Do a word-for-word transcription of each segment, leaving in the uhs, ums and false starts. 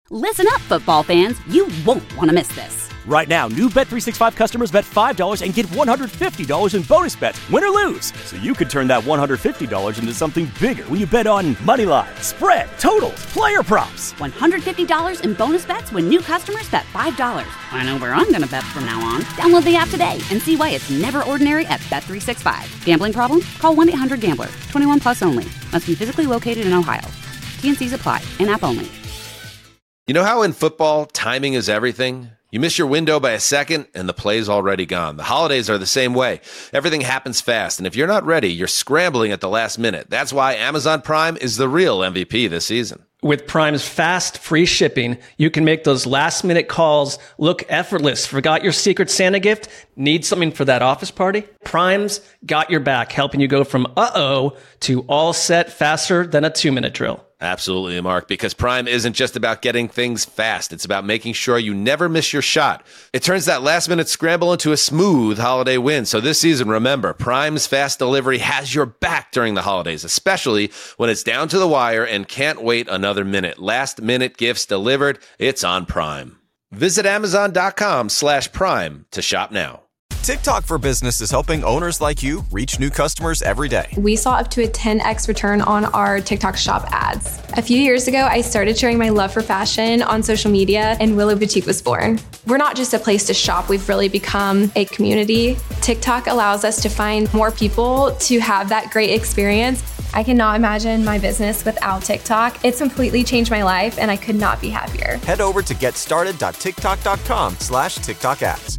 Listen up, football fans. You won't want to miss this. Right now, new Bet three sixty-five customers bet five dollars and get one hundred fifty dollars in bonus bets, win or lose. So you could turn that one hundred fifty dollars into something bigger when you bet on money line, spread, totals, player props. one hundred fifty dollars in bonus bets when new customers bet five dollars. I know where I'm going to bet from now on. Download the app today and see why it's never ordinary at Bet three sixty-five. Gambling problem? Call one eight hundred gambler. twenty-one plus only. Must be physically located in Ohio. T and C's apply. In-app only. You know how in football, timing is everything? You miss your window by a second, and the play's already gone. The holidays are the same way. Everything happens fast, and if you're not ready, you're scrambling at the last minute. That's why Amazon Prime is the real M V P this season. With Prime's fast, free shipping, you can make those last-minute calls look effortless. Forgot your Secret Santa gift? Need something for that office party? Prime's got your back, helping you go from uh-oh to all set faster than a two-minute drill. Absolutely, Mark, because Prime isn't just about getting things fast. It's about making sure you never miss your shot. It turns that last-minute scramble into a smooth holiday win. So this season, remember, Prime's fast delivery has your back during the holidays, especially when it's down to the wire and can't wait another minute. Last-minute gifts delivered, it's on Prime. Visit Amazon.com slash Prime to shop now. TikTok for Business is helping owners like you reach new customers every day. We saw up to a ten x return on our TikTok shop ads. A few years ago, I started sharing my love for fashion on social media, and Willow Boutique was born. We're not just a place to shop, we've really become a community. TikTok allows us to find more people to have that great experience. I cannot imagine my business without TikTok. It's completely changed my life, and I could not be happier. Head over to getstarted.tiktok.com slash TikTok ads.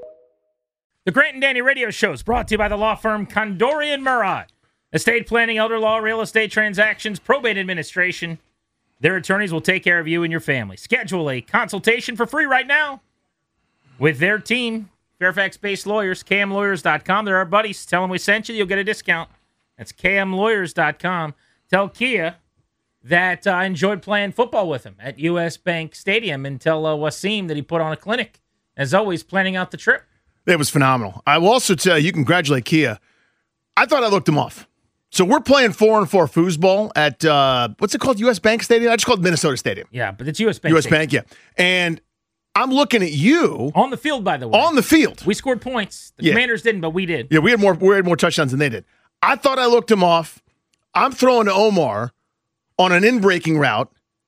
The Grant and Danny radio show is brought to you by the law firm Condori and Murad. Estate planning, elder law, real estate transactions, probate administration. Their attorneys will take care of you and your family. Schedule a consultation for free right now with their team, Fairfax-based lawyers, K M lawyers dot com. They're our buddies. Tell them we sent you. You'll get a discount. That's K M lawyers dot com. Tell Kia that I uh, enjoyed playing football with him at U S Bank Stadium, and tell uh, Wasim that he put on a clinic. As always, planning out the trip. It was phenomenal. I will also tell you, you congratulate Kia. I thought I looked him off. So we're playing four and four foosball at, uh, what's it called, U S Bank Stadium? I just called it Minnesota Stadium. Yeah, but it's U S Bank U S Stadium. Bank, yeah. And I'm looking at you. On the field, by the way. On the field. We scored points. The yeah. Commanders didn't, but we did. Yeah, we had more we had more touchdowns than they did. I thought I looked him off. I'm throwing to Omar on an in-breaking route.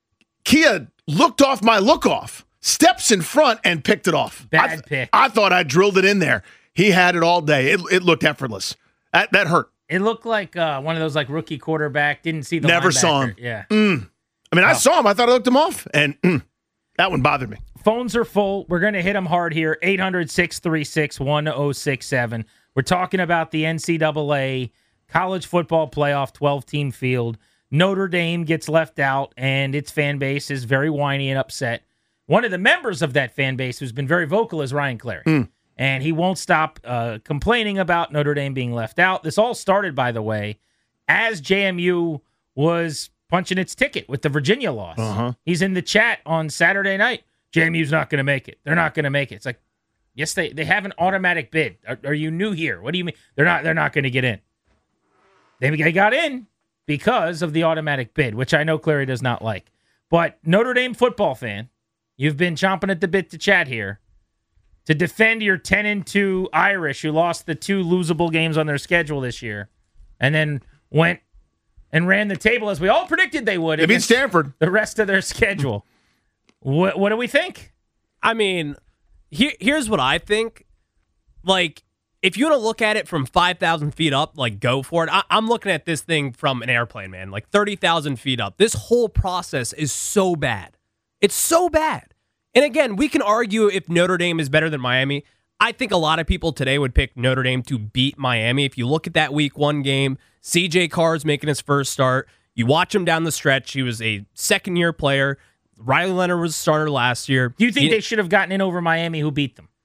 Kia looked off my look-off, steps in front, and picked it off. Bad I th- pick. I thought I drilled it in there. He had it all day. It, it looked effortless. That that hurt. It looked like uh, one of those like rookie quarterback. Didn't see the Never linebacker. saw him. Yeah. Mm. I mean, I Oh. saw him. I thought I looked him off, and mm, that one bothered me. Phones are full. We're going to hit them hard here. eight hundred, six three six, one oh six seven. We're talking about the N C double A college football playoff twelve-team field. Notre Dame gets left out, and its fan base is very whiny and upset. One of the members of that fan base who's been very vocal is Ryan Clary. Mm. And he won't stop uh, complaining about Notre Dame being left out. This all started, by the way, as J M U was punching its ticket with the Virginia loss. Uh-huh. He's in the chat on Saturday night. J M U's not going to make it. They're not going to make it. It's like, yes, they, they have an automatic bid. Are, are you new here? What do you mean? They're not They're not going to get in. They, they got in because of the automatic bid, which I know Clary does not like. But Notre Dame football fan, you've been chomping at the bit to chat here to defend your ten and two Irish, who lost the two losable games on their schedule this year, and then went and ran the table as we all predicted they would. They beat Stanford. The rest of their schedule. what What do we think? I mean, here, here's what I think. Like, if you want to look at it from five thousand feet up, like, go for it. I, I'm looking at this thing from an airplane, man. Like, thirty thousand feet up. This whole process is so bad. It's so bad. And again, we can argue if Notre Dame is better than Miami. I think a lot of people today would pick Notre Dame to beat Miami. If you look at that week one game, C J Carr's making his first start. You watch him down the stretch. He was a second-year player. Riley Leonard was a starter last year. Do you think he, they should have gotten in over Miami, who beat them?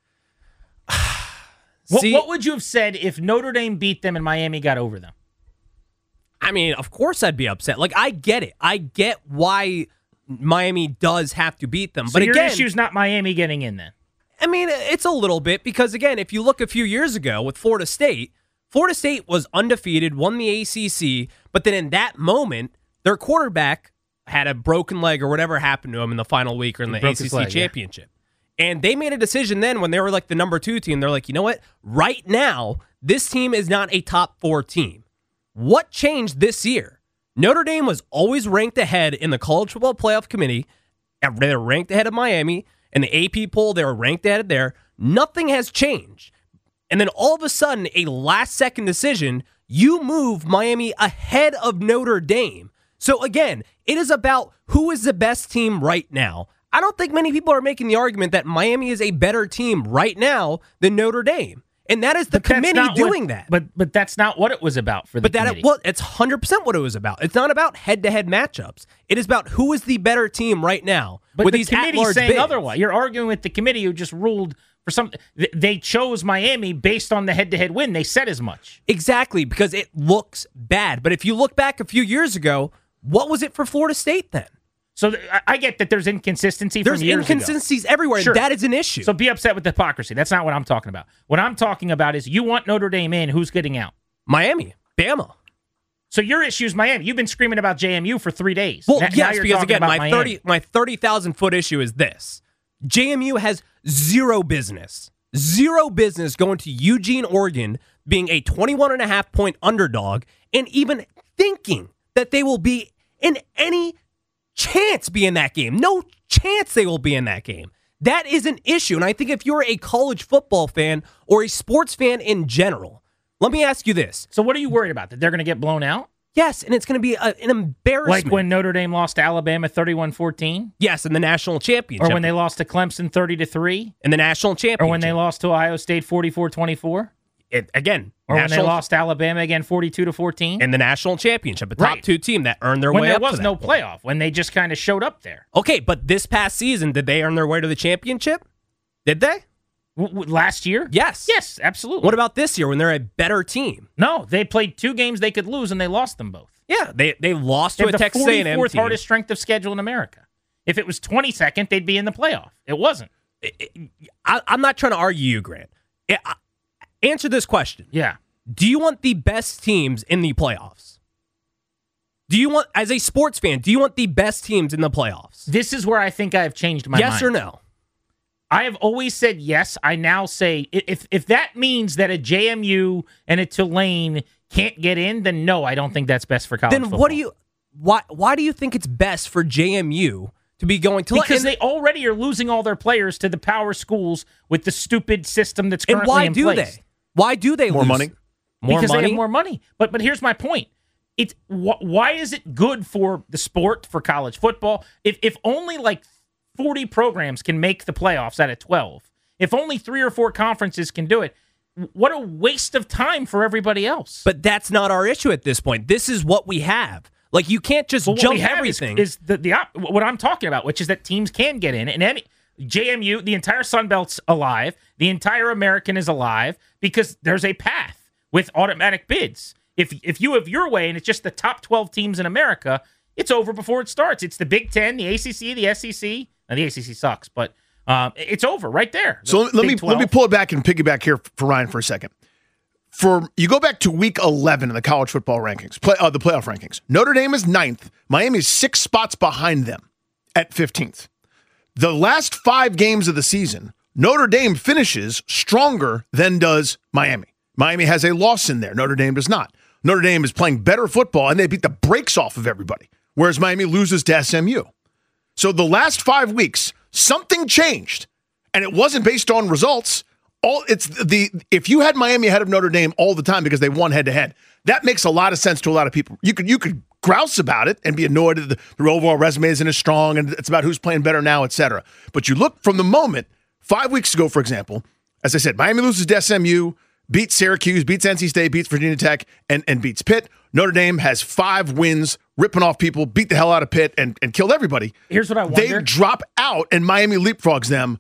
what, See, what would you have said if Notre Dame beat them and Miami got over them? I mean, of course I'd be upset. Like, I get it. I get why Miami does have to beat them. So but your again, issue's not Miami getting in then? I mean, it's a little bit because, again, if you look a few years ago with Florida State, Florida State was undefeated, won the A C C, but then in that moment, their quarterback had a broken leg or whatever happened to him in the final week or in the A C C leg, championship. Yeah. And they made a decision then when they were like the number two team. They're like, you know what? Right now, this team is not a top four team. What changed this year? Notre Dame was always ranked ahead in the College Football Playoff Committee. They were ranked ahead of Miami. In the A P poll, they were ranked ahead there. Nothing has changed. And then all of a sudden, a last-second decision, you move Miami ahead of Notre Dame. So again, it is about who is the best team right now. I don't think many people are making the argument that Miami is a better team right now than Notre Dame. And that is the but committee doing what, that. But but that's not what it was about for the but that committee. It, well, it's one hundred percent what it was about. It's not about head-to-head matchups. It is about who is the better team right now. But with the these committee's saying bids. otherwise. You're arguing with the committee who just ruled for some. They chose Miami based on the head-to-head win. They said as much. Exactly, because it looks bad. But if you look back a few years ago, what was it for Florida State then? So th- I get that there's inconsistency there's from years inconsistencies ago. everywhere. Sure. And that is an issue. So be upset with the hypocrisy. That's not what I'm talking about. What I'm talking about is you want Notre Dame in. Who's getting out? Miami. Bama. So your issue is Miami. You've been screaming about J M U for three days. Well, now, yes, now you're because talking again, about my Miami. thirty my thirty thousand foot issue is this: J M U has zero business, zero business going to Eugene, Oregon, being a twenty-one and a half point underdog, and even thinking that they will be in any chance be in that game. No chance they will be in that game. That is an issue, and I think if you're a college football fan or a sports fan in general, let me ask you this. So what are you worried about? That they're going to get blown out? Yes, and it's going to be a, an embarrassment. Like when Notre Dame lost to Alabama thirty-one fourteen? Yes, in the national championship. Or when they lost to Clemson thirty to three? In the national championship. Or when they lost to Ohio State forty-four twenty-four? It, again, or national, when they lost to Alabama again forty-two to fourteen? In the national championship, a top right. two team that earned their when way there up was to that no point. playoff, when they just kind of showed up there. Okay, but this past season, did they earn their way to the championship? Did they? W- w- last year? Yes. Yes, absolutely. What about this year when they're a better team? No, they played two games they could lose, and they lost them both. Yeah, they they lost they to a Texas A and M team. the forty-fourth hardest strength of schedule in America. If it was twenty-second, they'd be in the playoff. It wasn't. It, it, I, I'm not trying to argue you, Grant. It, I, answer this question. Yeah. Do you want the best teams in the playoffs? Do you want, as a sports fan, do you want the best teams in the playoffs? This is where I think I have changed my yes mind. Yes or no? I have always said yes. I now say if if that means that a J M U and a Tulane can't get in, then no, I don't think that's best for college then football. what do you why why do you think it's best for J M U to be going to? Because and, they already are losing all their players to the power schools with the stupid system that's currently and why in do place. they? Why do they more lose? money? More because money? they have more money. But but here's my point. It's wh- why is it good for the sport, for college football? If if only like forty programs can make the playoffs out of twelve, if only three or four conferences can do it, what a waste of time for everybody else. But that's not our issue at this point. This is what we have. Like, you can't just But what jump we have everything. Is, is the, the what I'm talking about, which is that teams can get in, and any J M U, the entire Sun Belt's alive, the entire American is alive because there's a path with automatic bids. If if you have your way and it's just the top twelve teams in America, it's over before it starts. It's the Big Ten, the A C C, the S E C. Now, the A C C sucks, but um, it's over right there. So The let me Big twelve. let me pull it back and piggyback here for Ryan for a second. For you go back to week eleven in the college football rankings, play, uh, the playoff rankings. Notre Dame is ninth. Miami is six spots behind them at fifteenth. The last five games of the season, Notre Dame finishes stronger than does Miami. Miami has a loss in there. Notre Dame does not. Notre Dame is playing better football, and they beat the brakes off of everybody, whereas Miami loses to S M U. So the last five weeks, something changed, and it wasn't based on results. All it's the if you had Miami ahead of Notre Dame all the time because they won head to head, that makes a lot of sense to a lot of people. You could you could grouse about it and be annoyed that the, the overall resume isn't as strong and it's about who's playing better now, et cetera. But you look from the moment five weeks ago, for example, as I said, Miami loses to S M U, beats Syracuse, beats N C State, beats Virginia Tech, and, and beats Pitt. Notre Dame has five wins, ripping off people, beat the hell out of Pitt, and, and killed everybody. Here's what I wonder. They drop out, and Miami leapfrogs them.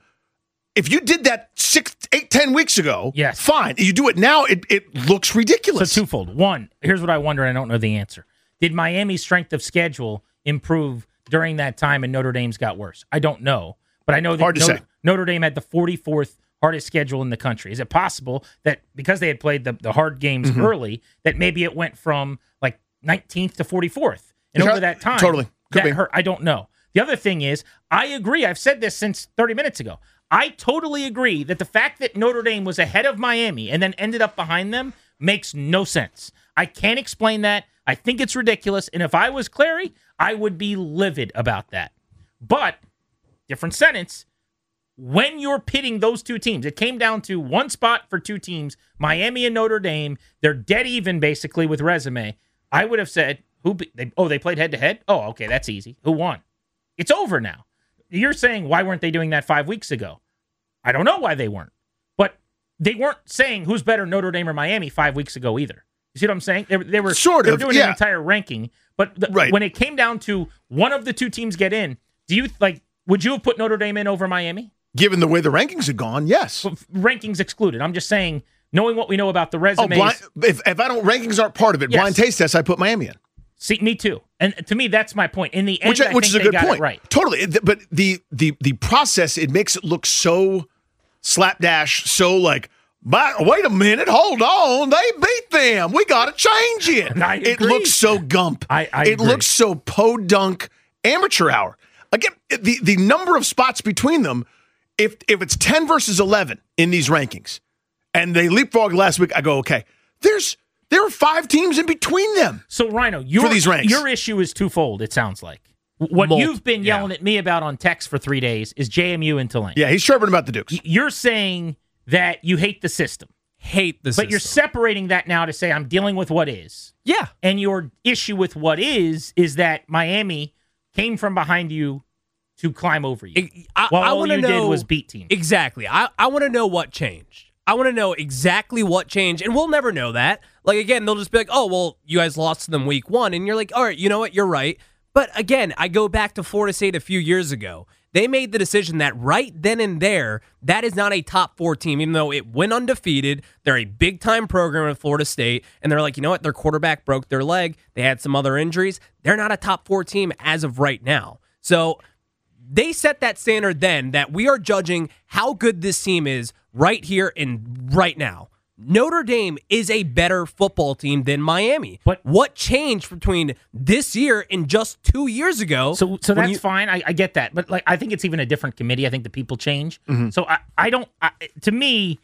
If you did that six, eight, ten weeks ago, yes. fine. You do it now, it, it looks ridiculous. So twofold. One, here's what I wonder, and I don't know the answer. Did Miami's strength of schedule improve during that time and Notre Dame's got worse? I don't know. But I know that Hard to Notre, say. Notre Dame had the forty-fourth hardest schedule in the country. Is it possible that because they had played the, the hard games Mm-hmm. early, that maybe it went from like nineteenth to forty-fourth? And Yeah, over that time, totally Could that be. hurt. I don't know. The other thing is, I agree. I've said this since thirty minutes ago. I totally agree that the fact that Notre Dame was ahead of Miami and then ended up behind them makes no sense. I can't explain that. I think it's ridiculous. And if I was Clary, I would be livid about that. But, different sentence, when you're pitting those two teams, it came down to one spot for two teams, Miami and Notre Dame. They're dead even, basically, with resume. I would have said, who? Be, they, oh, they played head-to-head? Oh, okay, that's easy. Who won? It's over now. You're saying, why weren't they doing that five weeks ago? I don't know why they weren't. But they weren't saying who's better, Notre Dame or Miami, five weeks ago either. You see what I'm saying? They, they were sort they were of doing yeah. an entire ranking. But the, right. when it came down to one of the two teams get in, do you like? Would you have put Notre Dame in over Miami? Given the way the rankings had gone, yes. Well, rankings excluded. I'm just saying, knowing what we know about the resumes. Oh, blind, if, if I don't, rankings aren't part of it. Yes. Blind taste test, I put Miami in. See, me too. And to me, that's my point. In the end, which, I, I which think is a they good got point. It right. Totally. But the the the process, it makes it look so slapdash, so like, but wait a minute, hold on, they beat them. We got to change it. I It agree. looks so gump. I, I it agree. looks so podunk amateur hour. Again, the the number of spots between them, if if it's ten versus eleven in these rankings, and they leapfrogged last week, I go, okay, there's there are five teams in between them. So, Rhino, your, for these ranks. your issue is twofold, it sounds like. What Multi- you've been yelling yeah. at me about on text for three days is J M U and Tulane. Yeah, he's chirping about the Dukes. You're saying that you hate the system. Hate the But system. you're separating that now to say I'm dealing with what is. Yeah. And your issue with what is is that Miami came from behind you to climb over you. I, While I all wanna you know, did was beat teams. Exactly. I, I want to know what changed. I want to know exactly what changed, and we'll never know that. Like, again, they'll just be like, oh, well, you guys lost to them week one, and you're like, all right, you know what, you're right. But, again, I go back to Florida State a few years ago. They made the decision that right then and there, that is not a top four team, even though it went undefeated. They're a big-time program at Florida State, and they're like, you know what, their quarterback broke their leg. They had some other injuries. They're not a top four team as of right now. So they set that standard then that we are judging how good this team is right here and right now. Notre Dame is a better football team than Miami. But what changed between this year and just two years ago? So, so when that's you- fine. I, I get that, but like, I think it's even a different committee. I think the people change. Mm-hmm. So I, I don't. I, to me,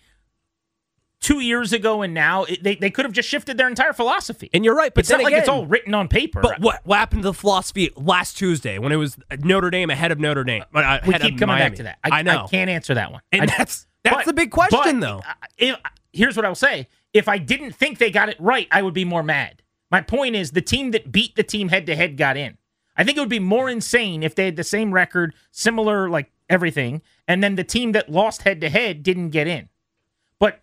two years ago and now, it, they they could have just shifted their entire philosophy. And you're right, but it's then not like it's again- all written on paper. But what, what happened to the philosophy last Tuesday when it was Notre Dame ahead of Notre Dame? uh, we ahead keep of coming Miami? back to that. I, I know. I can't answer that one. And I- that's that's but- the big question, but, though. uh, if- here's what I'll say. If I didn't think they got it right, I would be more mad. My point is the team that beat the team head-to-head got in. I think it would be more insane if they had the same record, similar, like, everything, and then the team that lost head-to-head didn't get in. But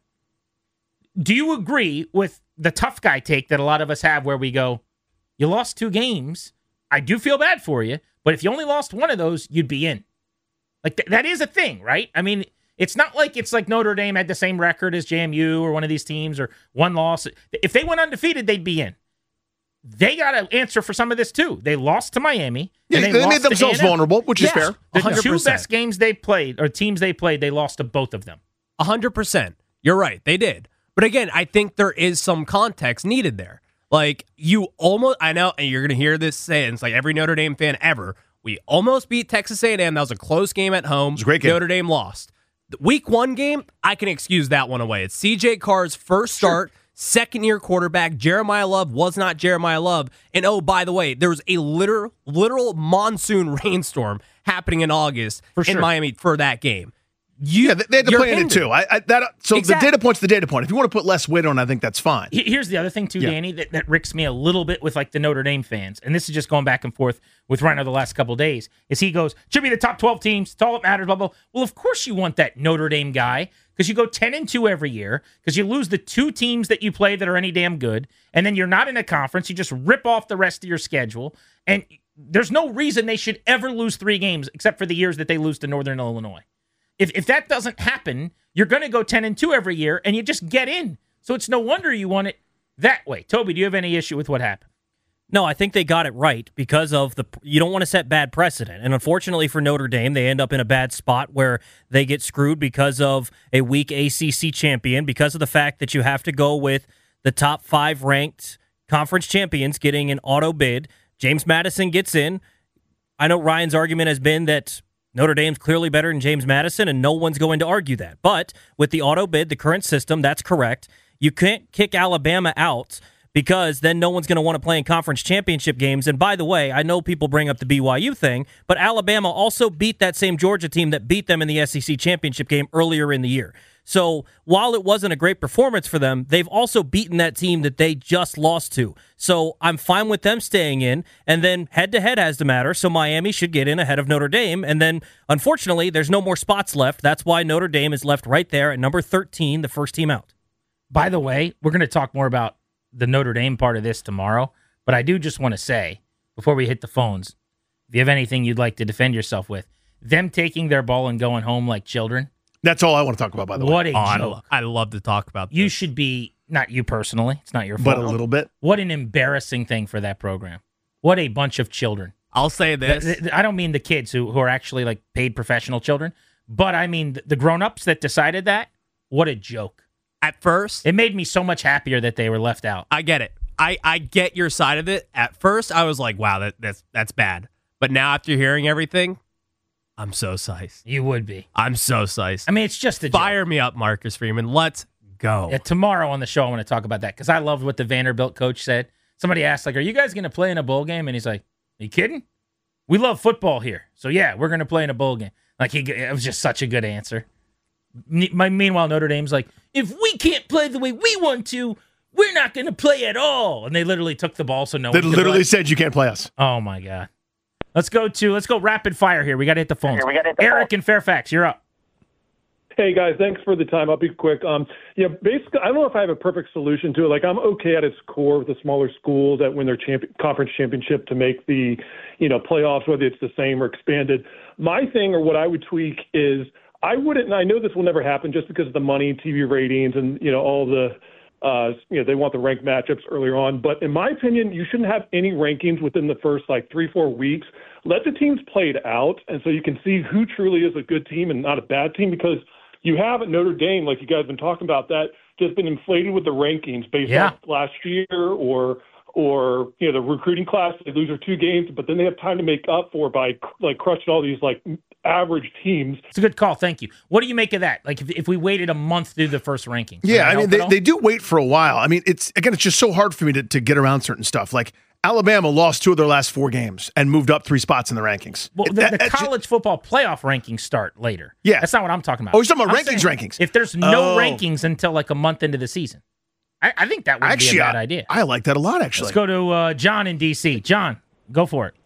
do you agree with the tough guy take that a lot of us have where we go, you lost two games, I do feel bad for you, but if you only lost one of those, you'd be in. Like, th- that is a thing, right? I mean, it's not like it's like Notre Dame had the same record as J M U or one of these teams or one loss. If they went undefeated, they'd be in. They got to answer for some of this, too. They lost to Miami. Yeah, and they, they, made lost to themselves A and M. vulnerable, which is Yes. fair. The one hundred two percent. best games they played, or teams they played, they lost to both of them. one hundred percent. You're right. They did. But again, I think there is some context needed there. Like, you almost, I know, and you're going to hear this saying, it's like every Notre Dame fan ever, we almost beat Texas A and M. That was a close game at home. It was a great game. Notre Dame lost. The week one game, I can excuse that one away. It's C J Carr's first start, sure. second-year quarterback. Jeremiah Love was not Jeremiah Love. And oh, by the way, there was a literal, literal monsoon rainstorm happening in August For in sure. Miami for that game. You, Yeah, they they had to you're play in it hindered. too. I, I that so Exactly. the data point's the data point. If you want to put less weight on, it, I think that's fine. He- Here's the other thing, too, Yeah. Danny, that, that ricks me a little bit with like the Notre Dame fans. And this is just going back and forth with Rhino the last couple of days. Is he goes, should be the top twelve teams. It's all that matters, blah, blah. Well, of course you want that Notre Dame guy because you go ten and two every year because you lose the two teams that you play that are any damn good. And then you're not in a conference. You just rip off the rest of your schedule. And there's no reason they should ever lose three games except for the years that they lose to Northern Illinois. If if that doesn't happen, you're going to go ten and two every year, and you just get in. So it's no wonder you want it that way. Toby, do you have any issue with what happened? No, I think they got it right because of the. You don't want to set bad precedent, and unfortunately for Notre Dame, they end up in a bad spot where they get screwed because of a weak A C C champion, because of the fact that you have to go with the top five ranked conference champions getting an auto bid. James Madison gets in. I know Ryan's argument has been that Notre Dame's clearly better than James Madison, and no one's going to argue that. But with the auto bid, the current system, that's correct. You can't kick Alabama out because then no one's going to want to play in conference championship games. And by the way, I know people bring up the B Y U thing, but Alabama also beat that same Georgia team that beat them in the S E C championship game earlier in the year. So while it wasn't a great performance for them, they've also beaten that team that they just lost to. So I'm fine with them staying in, and then head-to-head has to matter, so Miami should get in ahead of Notre Dame, and then, unfortunately, there's no more spots left. That's why Notre Dame is left right there at number thirteen, the first team out. By the way, we're going to talk more about the Notre Dame part of this tomorrow, but I do just want to say, before we hit the phones, if you have anything you'd like to defend yourself with, them taking their ball and going home like children, that's all I want to talk about, by the what way. a Oh, joke. I love to talk about this. You should be, not you personally, it's not your fault. But a little bit. What an embarrassing thing for that program. What a bunch of children. I'll say this. Th- th- I don't mean the kids who, who are actually like paid professional children, but I mean the grown-ups that decided that. What a joke. At first, It made me so much happier that they were left out. I get it. I, I get your side of it. At first, I was like, wow, that, that's that's bad. But now after hearing everything, I'm so psyched. You would be. I'm so psyched. I mean, it's just a Fire joke. me up, Marcus Freeman. Let's go. Yeah, tomorrow on the show, I want to talk about that because I loved what the Vanderbilt coach said. Somebody asked, like, are you guys going to play in a bowl game? And he's like, are you kidding? We love football here. So, yeah, we're going to play in a bowl game. Like, he, it was just such a good answer. Me- Meanwhile, Notre Dame's like, if we can't play the way we want to, we're not going to play at all. And they literally took the ball so no They one could literally play. said you can't play us. Oh, my God. Let's go to, let's go rapid fire here. We got to hit the phones. we gotta hit the Eric phone. in Fairfax, you're up. Hey guys, thanks for the time. I'll be quick. Um, yeah, basically, I don't know if I have a perfect solution to it. Like, I'm okay at its core with the smaller schools that win their champion, conference championship to make the, you know, playoffs, whether it's the same or expanded. My thing, or what I would tweak, is I wouldn't. And I know this will never happen, just because of the money, T V ratings, and you know all the. Uh, you know, they want the ranked matchups earlier on. But in my opinion, you shouldn't have any rankings within the first, like, three, four weeks. Let the teams play it out, and so you can see who truly is a good team and not a bad team, because you have at Notre Dame, like you guys have been talking about, that just been inflated with the rankings based Yeah. on last year or or you know the recruiting class. They lose their two games, but then they have time to make up for by like crushing all these like average teams. It's a good call. Thank you. What do you make of that? Like, if, if we waited a month to do the first rankings? would Yeah, that I mean, help they, at all? they do wait for a while. I mean, it's again, it's just so hard for me to, to get around certain stuff. Like, Alabama lost two of their last four games and moved up three spots in the rankings. Well, It- the, that- the that ju- college football playoff rankings start later. Yeah. That's not what I'm talking about. Oh, you're talking about I'm rankings, saying rankings. If there's no Oh. rankings until like a month into the season, I, I think that would actually, be a bad I, idea. I like that a lot, actually. Let's go to uh, John in D C. John, go for it.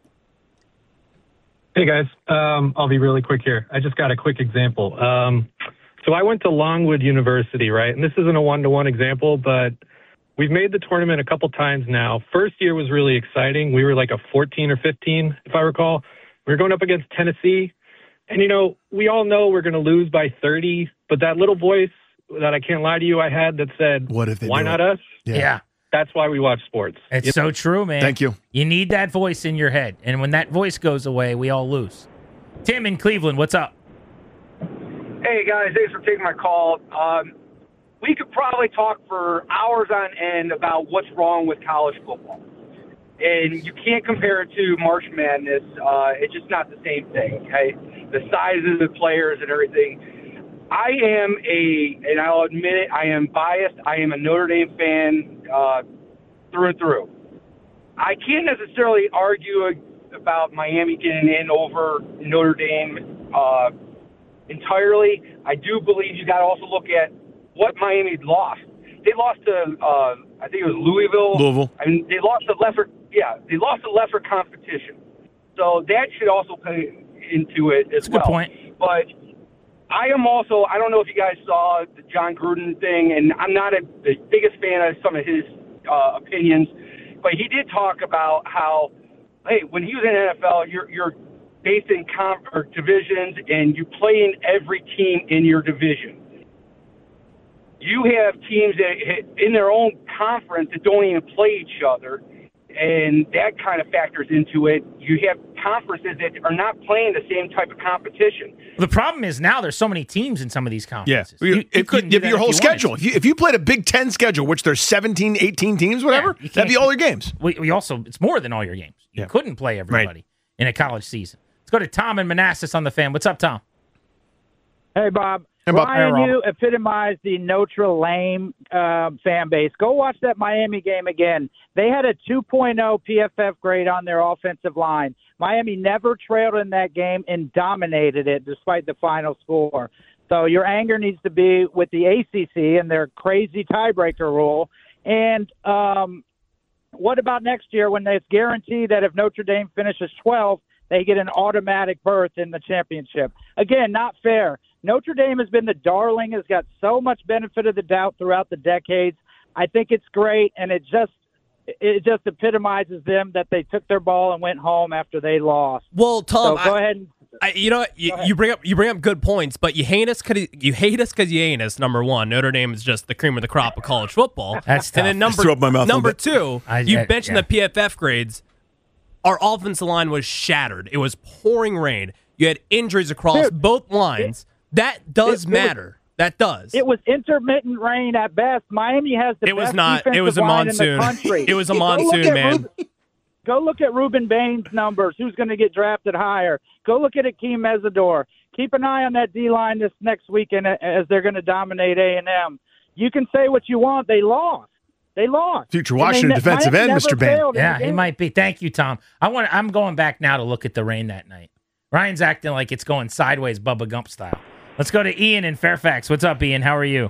Hey guys, um, I'll be really quick here. I just got a quick example. Um, so I went to Longwood University, right? And this isn't a one-to-one example, but we've made the tournament a couple times now. First year was really exciting. We were like a fourteen or fifteen, if I recall. We were going up against Tennessee. And, you know, we all know we're going to lose by thirty, but that little voice that I can't lie to you I had that said, What if they why do not it? us? Yeah. Yeah. That's why we watch sports. It's so true, man. Thank you. You need that voice in your head. And when that voice goes away, we all lose. Tim in Cleveland, what's up? Hey guys, thanks for taking my call. Um, we could probably talk for hours on end about what's wrong with college football, and you can't compare it to March Madness. Uh, it's just not the same thing. Okay? The sizes of the players and everything. I am a, and I'll admit it, I am biased. I am a Notre Dame fan uh, through and through. I can't necessarily argue about Miami getting in over Notre Dame uh, entirely. I do believe you got to also look at what Miami lost. They lost to, uh, I think it was Louisville. Louisville. I mean, they lost to lesser, yeah, they lost to lesser competition. So that should also play into it as That's a well. good point. But I am also, I don't know if you guys saw the John Gruden thing, and I'm not a, the biggest fan of some of his uh, opinions, but he did talk about how, hey, when he was in the N F L, you're you're based in comp or divisions, and you play in every team in your division. You have teams that in their own conference that don't even play each other, and that kind of factors into it. You have conferences that are not playing the same type of competition. The problem is now there's so many teams in some of these Yeah. conferences. You, You, you if, couldn't you, do that your if whole you wanted schedule. to. If you, if you played a Big Ten schedule, which there's seventeen, eighteen teams, whatever, Yeah, you that'd be can't- all your games. We, we also, it's more than all your games. You Yeah. couldn't play everybody. in a college season. Let's go to Tom and Manassas on the Fan. What's up, Tom? Hey, Bob. Hey, Bob. Ryan, Hey, you epitomized the Notre Dame uh, fan base. Go watch that Miami game again. They had a two point oh P F F grade on their offensive line. Miami never trailed in that game and dominated it despite the final score. So your anger needs to be with the A C C and their crazy tiebreaker rule. And um, what about next year when it's guaranteed that if Notre Dame finishes twelfth, they get an automatic berth in the championship? Again, not fair. Notre Dame has been the darling, has got so much benefit of the doubt throughout the decades. I think it's great, and it just it just epitomizes them that they took their ball and went home after they lost. Well, Tom, so go I, ahead and I, you know what? You, you bring up you bring up good points, but you hate us because you hate us because you ain't us. Number one, Notre Dame is just the cream of the crop of college football. That's tough. And then number threw up my mouth a number little two, I- you I- mentioned yeah. the P F F grades. Our offensive line was shattered. It was pouring rain. You had injuries across Dude, both lines. That does it- it was- matter. That does. it was intermittent rain at best. Miami has the It was best not. It defensive was a line in the monsoon. country. It was a Go look monsoon, at man. Ruben, go look at Ruben Bain's numbers. Who's going to get drafted higher? Go look at Akeem Mesidor. Keep an eye on that D-line this next weekend as they're going to dominate A and M. You can say what you want. They lost. They lost. Future And they Washington ne- defensive Miami end, never Mister Bain. failed in Yeah, the he game. might be. Thank you, Tom. I want. I'm going back now to look at the rain that night. Ryan's acting like it's going sideways, Bubba Gump style. Let's go to Ian in Fairfax. What's up, Ian? How are you?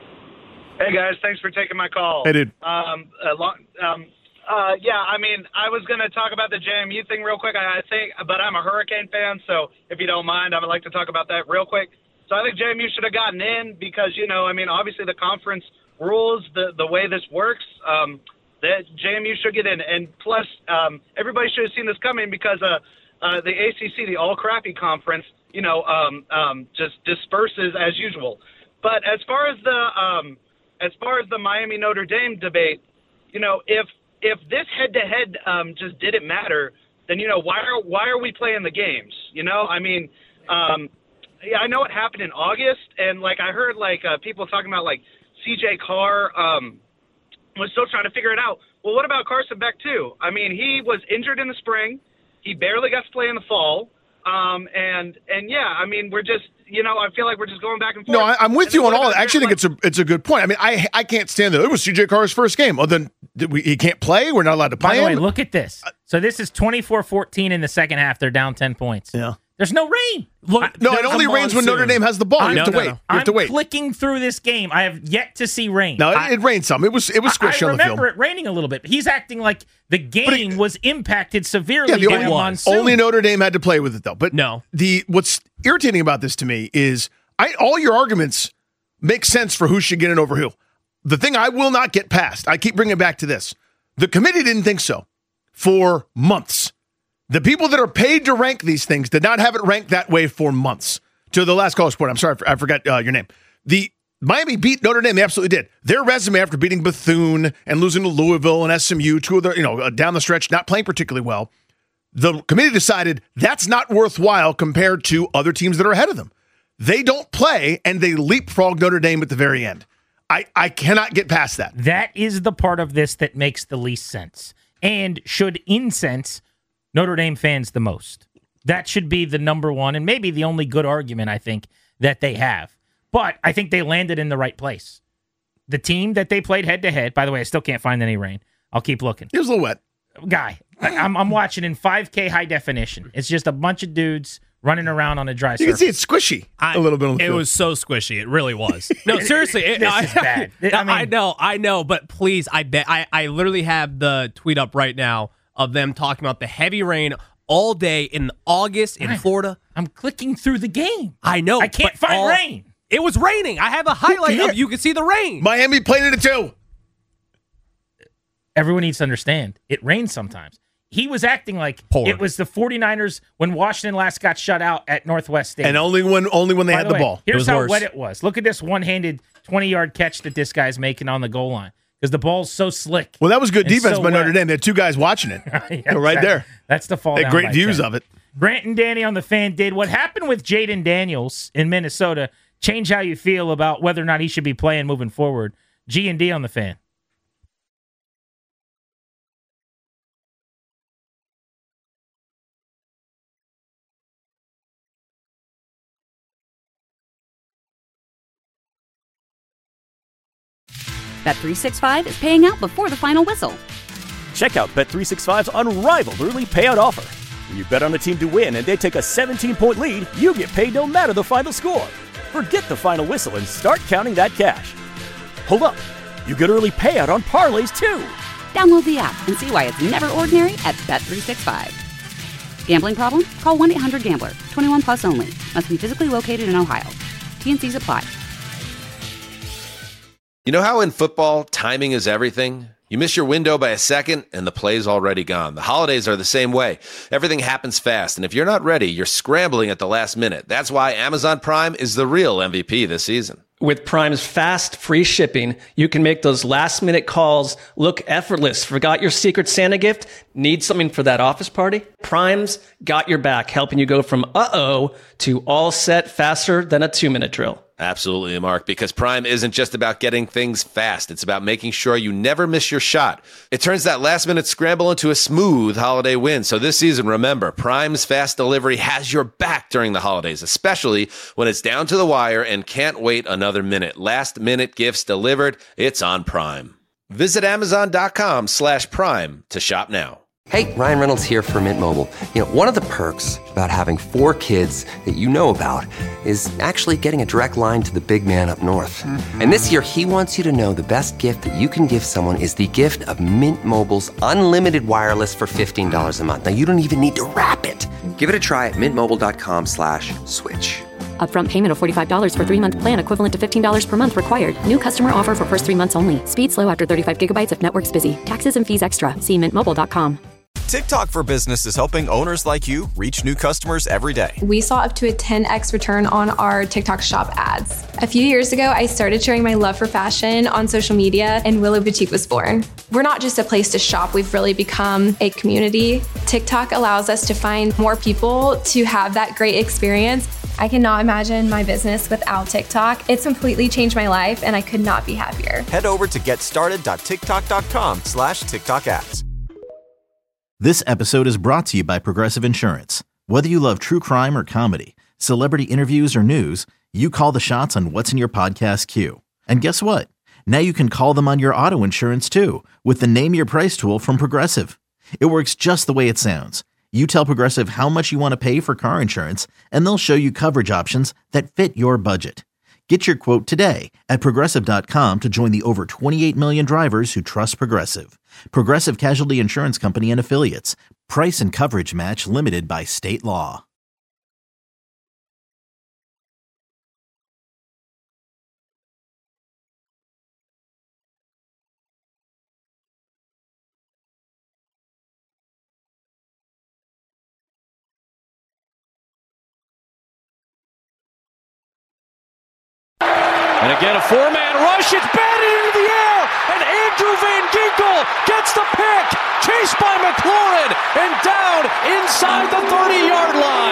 Hey guys, thanks for taking my call. Hey, dude. Um, a long, um, uh, yeah, I mean, I was going to talk about the J M U thing real quick. I, I think, but I'm a Hurricane fan, so if you don't mind, I would like to talk about that real quick. So I think J M U should have gotten in because, you know, I mean, obviously the conference rules, the the way this works, um, that J M U should get in, and plus, um, everybody should have seen this coming because uh, uh, the A C C, the all crappy conference, you know, um, um, just disperses as usual. But as far as the um, as far as the Miami Notre Dame debate, you know, if if this head to head um just didn't matter, then you know why are why are we playing the games? You know, I mean, um, yeah, I know it happened in August, and like I heard like uh, people talking about like C J Carr um was still trying to figure it out. Well, what about Carson Beck too? I mean, he was injured in the spring, he barely got to play in the fall. Um, and, and yeah, I mean, we're just, you know, I feel like we're just going back and forth. No, I, I'm with And you then on what all about that. I actually think Jared it's a it's a good point. I mean, I I can't stand that. It was C J Carr's first game. Oh, then did we, he can't play. We're not allowed to By play the way, him. look at this. So this is twenty-four fourteen in the second half. They're down ten points. Yeah. There's no rain. Look, No, it there's only a rains when Notre monsoon. Dame has the ball. I'm- You have no, to no, wait. no. You have to I'm wait. clicking through this game. I have yet to see rain. No, I, it, it rained some. It was it was I squishy on the remember film. it raining a little bit. He's acting like the game it- was impacted severely Yeah, the by only, a monsoon. only Notre Dame had to play with it though. But No. the what's irritating about this to me is I all your arguments make sense for who should get in over who. The thing I will not get past, I keep bringing it back to this. The committee didn't think so for months. The people that are paid to rank these things did not have it ranked that way for months. To the last college sport, I'm sorry, I forgot uh, your name. The Miami beat Notre Dame. They absolutely did. Their resume after beating Bethune and losing to Louisville and S M U, two of their, you know, uh, down the stretch, not playing particularly well. The committee decided that's not worthwhile compared to other teams that are ahead of them. They don't play, and they leapfrog Notre Dame at the very end. I, I cannot get past that. That is the part of this that makes the least sense and should incense Notre Dame fans the most. That should be the number one and maybe the only good argument, I think, that they have. But I think they landed in the right place. The team that they played head-to-head, by the way, I still can't find any rain. I'll keep looking. It was a little wet. Guy, I, I'm, I'm watching in five K high definition. It's just a bunch of dudes running around on a dry You surface. can see it's squishy I, a little bit. On the it field. was so squishy. It really was. No, seriously. It, This I, is bad. I I, mean- know, I know, but please, I bet I, I literally have the tweet up right now of them talking about the heavy rain all day in August in Right. Florida. I'm clicking through the game. I know. I can't but find all- rain. It was raining. I have a highlight cares? of you can see the rain. Miami played in it too. Everyone needs to understand it rains sometimes. He was acting like Poured. it was the 49ers when Washington last got shut out at Northwest State. And only when only when they By had the the way, ball. Here's was how worse. wet it was. Look at this one-handed twenty-yard catch that this guy's making on the goal line because the ball's so slick. Well, that was good and defense so by Notre wet. Dame. They had two guys watching it. Yeah, right that- there. That's the fall They down had great by views ten. of it. Grant and Danny on the Fan did what happened with Jaden Daniels in Minnesota change how you feel about whether or not he should be playing moving forward. G and D on the Fan. Bet three sixty-five is paying out before the final whistle. Check out Bet three sixty-five's unrivaled early payout offer. When you bet on a team to win and they take a seventeen-point lead, you get paid no matter the final score. Forget the final whistle and start counting that cash. Hold up. You get early payout on parlays, too. Download the app and see why it's never ordinary at Bet three sixty-five. Gambling problem? Call one eight hundred gambler. twenty-one plus only. Must be physically located in Ohio. T N Cs apply. You know how in football, timing is everything? You miss your window by a second, and the play's already gone. The holidays are the same way. Everything happens fast, and if you're not ready, you're scrambling at the last minute. That's why Amazon Prime is the real M V P this season. With Prime's fast, free shipping, you can make those last-minute calls look effortless. Forgot your Secret Santa gift? Need something for that office party? Prime's got your back, helping you go from uh-oh to all set faster than a two-minute drill. Absolutely, Mark, because Prime isn't just about getting things fast. It's about making sure you never miss your shot. It turns that last-minute scramble into a smooth holiday win. So this season, remember, Prime's fast delivery has your back during the holidays, especially when it's down to the wire and can't wait another minute. Last-minute gifts delivered. It's on Prime. Visit Amazon.com slash Prime to shop now. Hey, Ryan Reynolds here for Mint Mobile. You know, one of the perks about having four kids that you know about is actually getting a direct line to the big man up north. Mm-hmm. And this year, he wants you to know the best gift that you can give someone is the gift of Mint Mobile's unlimited wireless for fifteen dollars a month. Now, you don't even need to wrap it. Give it a try at mintmobile.com slash switch. Upfront payment of forty-five dollars for three-month plan equivalent to fifteen dollars per month required. New customer offer for first three months only. Speed slow after thirty-five gigabytes if network's busy. Taxes and fees extra. See mint mobile dot com. TikTok for Business is helping owners like you reach new customers every day. We saw up to a ten x return on our TikTok shop ads. A few years ago, I started sharing my love for fashion on social media, and Willow Boutique was born. We're not just a place to shop, we've really become a community. TikTok allows us to find more people to have that great experience. I cannot imagine my business without TikTok. It's completely changed my life, and I could not be happier. Head over to getstarted.tiktok.com slash TikTok ads. This episode is brought to you by Progressive Insurance. Whether you love true crime or comedy, celebrity interviews or news, you call the shots on what's in your podcast queue. And guess what? Now you can call them on your auto insurance too with the Name Your Price tool from Progressive. It works just the way it sounds. You tell Progressive how much you want to pay for car insurance, and they'll show you coverage options that fit your budget. Get your quote today at Progressive dot com to join the over twenty-eight million drivers who trust Progressive. Progressive Casualty Insurance Company and Affiliates. Price and coverage match limited by state law. And again, a four-man rush. It's batted into the air, and Andrew Van Ginkel gets the pick, chased by McLaurin, and down inside the thirty-yard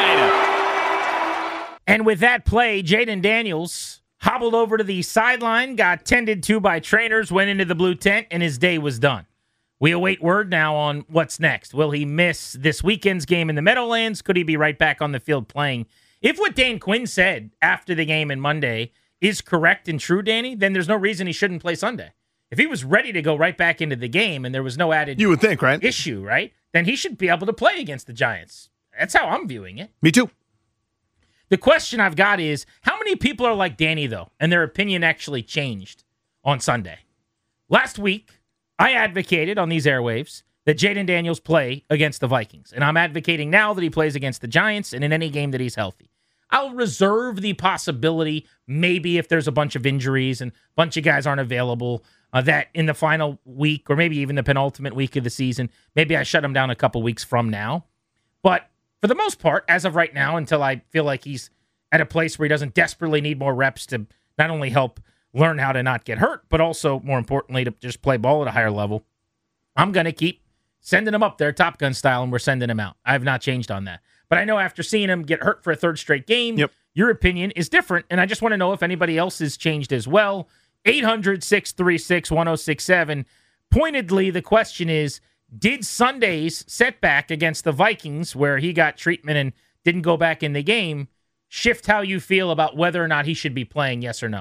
line. And with that play, Jaden Daniels hobbled over to the sideline, got tended to by trainers, went into the blue tent, and his day was done. We await word now on what's next. Will he miss this weekend's game in the Meadowlands? Could he be right back on the field playing? If what Dan Quinn said after the game on Monday is correct and true, Danny, then there's no reason he shouldn't play Sunday. If he was ready to go right back into the game and there was no added you would think, right? issue, right, then he should be able to play against the Giants. That's how I'm viewing it. Me too. The question I've got is, how many people are like Danny, though, and their opinion actually changed on Sunday? Last week, I advocated on these airwaves that Jaden Daniels play against the Vikings, and I'm advocating now that he plays against the Giants and in any game that he's healthy. I'll reserve the possibility, maybe if there's a bunch of injuries and a bunch of guys aren't available, uh, that in the final week or maybe even the penultimate week of the season, maybe I shut him down a couple weeks from now. But for the most part, as of right now, until I feel like he's at a place where he doesn't desperately need more reps to not only help learn how to not get hurt, but also, more importantly, to just play ball at a higher level, I'm going to keep sending him up there Top Gun style, and we're sending him out. I have not changed on that. But I know after seeing him get hurt for a third straight game, yep. your opinion is different, and I just want to know if anybody else has changed as well. eight hundred, six three six, one oh six seven. Pointedly, the question is, did Sunday's setback against the Vikings, where he got treatment and didn't go back in the game, shift how you feel about whether or not he should be playing, yes or no?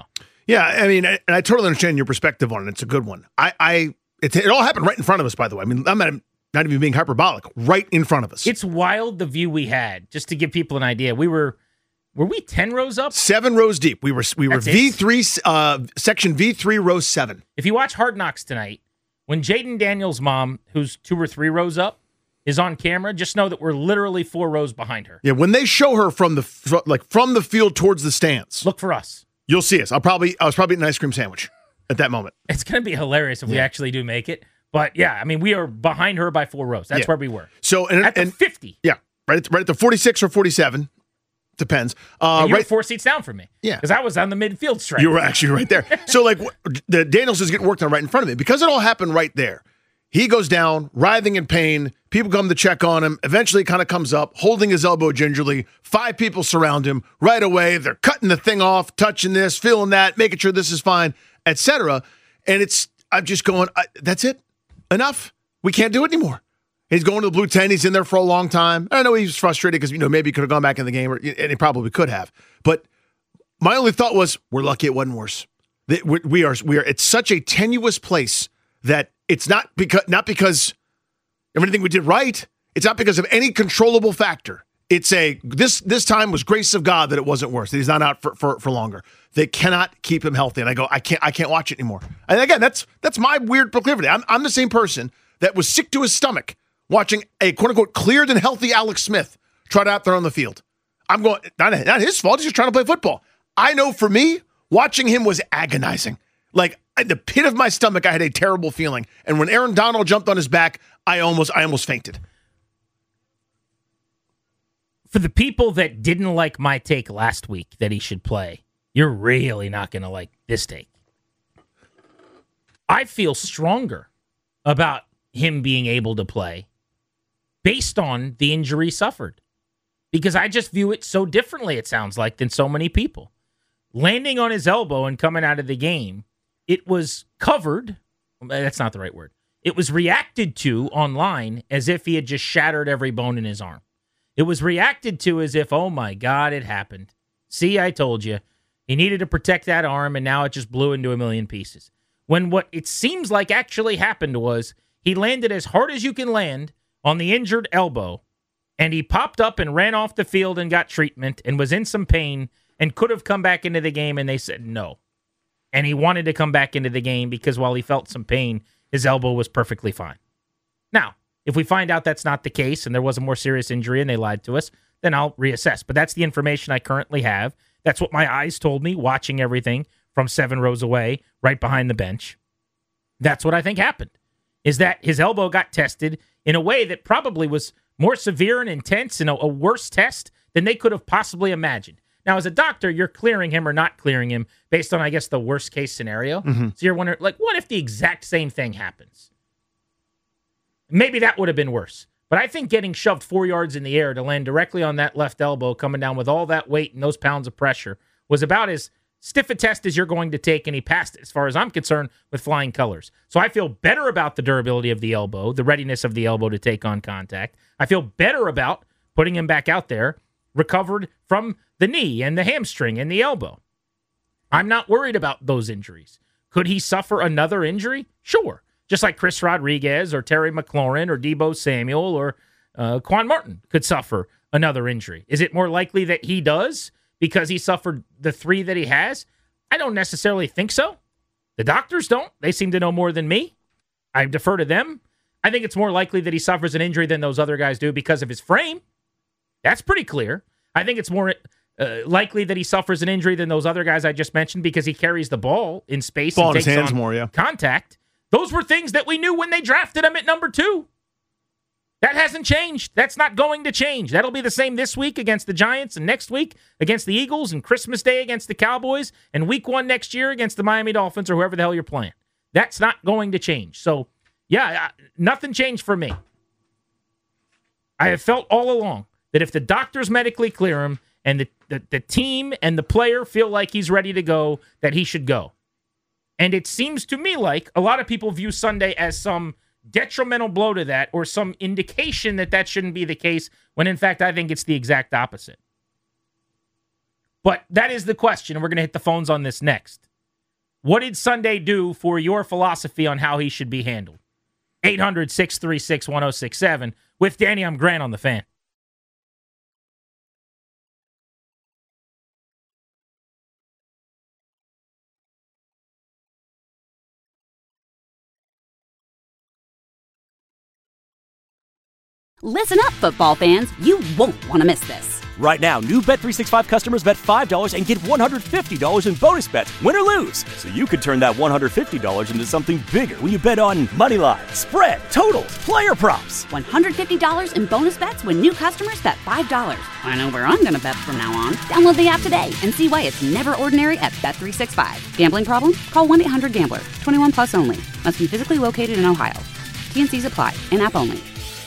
Yeah, I mean, I, and I totally understand your perspective on it. It's a good one. I, I it, it all happened right in front of us, by the way. I mean, I'm not, not even being hyperbolic. Right in front of us. It's wild the view we had. Just to give people an idea, we were were we ten rows up? Seven rows deep. We were we were That's V it. three, uh, section V three, row seven. If you watch Hard Knocks tonight, when Jaden Daniels' mom, who's two or three rows up, is on camera, just know that we're literally four rows behind her. Yeah, when they show her from the fr- like from the field towards the stands, look for us. You'll see us. I'll probably I was probably eating an ice cream sandwich at that moment. It's going to be hilarious if we Yeah. actually do make it. But yeah, I mean, we are behind her by four rows. That's Yeah. where we were. So and, at the and fifty. Yeah, right at the, right at the forty-six or forty-seven, depends. Uh, And you right, were four seats down from me. Yeah. Because I was on the midfield stripe. you were actually right there. So like wh- the Daniels is getting worked on right in front of me because it all happened right there. He goes down, writhing in pain. People come to check on him. Eventually, he kind of comes up, holding his elbow gingerly. Five people surround him right away. They're cutting the thing off, touching this, feeling that, making sure this is fine, et cetera. And it's, I'm just going, I, that's it. Enough. We can't do it anymore. He's going to the blue tent. He's in there for a long time. I know he was frustrated because, you know, maybe he could have gone back in the game, or, and he probably could have. But my only thought was, we're lucky it wasn't worse. That we we are, we are, it's such a tenuous place that it's not because, not because of anything we did right. It's not because of any controllable factor. It's a, this, this time was grace of God that it wasn't worse, that he's not out for, for, for longer. They cannot keep him healthy. And I go, I can't, I can't watch it anymore. And again, that's, that's my weird proclivity. I'm, I'm the same person that was sick to his stomach watching a quote unquote cleared and healthy Alex Smith trot out there on the field. I'm going, not, not his fault. He's just trying to play football. I know for me, watching him was agonizing. Like, at the pit of my stomach, I had a terrible feeling. And when Aaron Donald jumped on his back, I almost, I almost fainted. For the people that didn't like my take last week that he should play, you're really not going to like this take. I feel stronger about him being able to play based on the injury suffered. Because I just view it so differently, it sounds like, than so many people. Landing on his elbow and coming out of the game, it was covered. That's not the right word. It was reacted to online as if he had just shattered every bone in his arm. It was reacted to as if, oh my God, it happened. See, I told you. He needed to protect that arm, and now it just blew into a million pieces. When what it seems like actually happened was he landed as hard as you can land on the injured elbow, and he popped up and ran off the field and got treatment and was in some pain and could have come back into the game, and they said no. And he wanted to come back into the game because while he felt some pain, his elbow was perfectly fine. Now, if we find out that's not the case and there was a more serious injury and they lied to us, then I'll reassess. But that's the information I currently have. That's what my eyes told me watching everything from seven rows away, right behind the bench. That's what I think happened, is that his elbow got tested in a way that probably was more severe and intense and a, a worse test than they could have possibly imagined. Now, as a doctor, you're clearing him or not clearing him based on, I guess, the worst case scenario. Mm-hmm. So you're wondering, like, what if the exact same thing happens? Maybe that would have been worse. But I think getting shoved four yards in the air to land directly on that left elbow, coming down with all that weight and those pounds of pressure, was about as stiff a test as you're going to take, and he passed it, as far as I'm concerned, with flying colors. So I feel better about the durability of the elbow, the readiness of the elbow to take on contact. I feel better about putting him back out there, recovered from the knee and the hamstring and the elbow. I'm not worried about those injuries. Could he suffer another injury? Sure. Just like Chris Rodriguez or Terry McLaurin or Deebo Samuel or uh, Quan Martin could suffer another injury. Is it more likely that he does because he suffered the three that he has? I don't necessarily think so. The doctors don't. They seem to know more than me. I defer to them. I think it's more likely that he suffers an injury than those other guys do because of his frame. That's pretty clear. I think it's more uh, likely that he suffers an injury than those other guys I just mentioned because he carries the ball in space Ball and in his takes hands on more, yeah. contact. Those were things that we knew when they drafted him at number two. That hasn't changed. That's not going to change. That'll be the same this week against the Giants and next week against the Eagles and Christmas Day against the Cowboys and week one next year against the Miami Dolphins or whoever the hell you're playing. That's not going to change. So, yeah, nothing changed for me. I have felt all along that if the doctors medically clear him and the, the, the team and the player feel like he's ready to go, that he should go. And it seems to me like a lot of people view Sunday as some detrimental blow to that or some indication that that shouldn't be the case, when in fact I think it's the exact opposite. But that is the question, and we're going to hit the phones on this next. What did Sunday do for your philosophy on how he should be handled? eight hundred, six three six, one oh six seven. With Danny, I'm Grant on the Fan. Listen up, football fans. You won't want to miss this. Right now, new Bet three sixty-five customers bet five dollars and get one hundred fifty dollars in bonus bets, win or lose. So you could turn that one hundred fifty dollars into something bigger when you bet on money line, spread, totals, player props. one hundred fifty dollars in bonus bets when new customers bet five dollars. I know where I'm going to bet from now on. Download the app today and see why it's never ordinary at Bet three sixty-five. Gambling problem? Call one eight hundred gambler. twenty-one plus only. Must be physically located in Ohio. T and C's apply. In-app only.